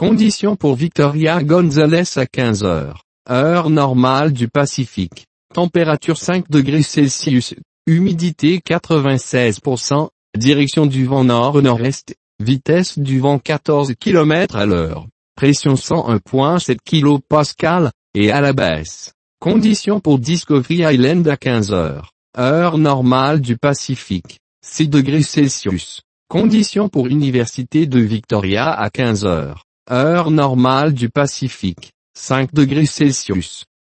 Conditions pour Victoria González à 15 heures. Heure normale du Pacifique. Température 5 degrés Celsius. Humidité 96%. Direction du vent nord-nord-est. Vitesse du vent 14 km à l'heure. Pression 101,7 kPa, et à la baisse. Conditions pour Discovery Island à 15 heures. Heure normale du Pacifique. 6 degrés Celsius. Conditions pour Université de Victoria à 15 heures. Heure normale du Pacifique. 5 degrés Celsius.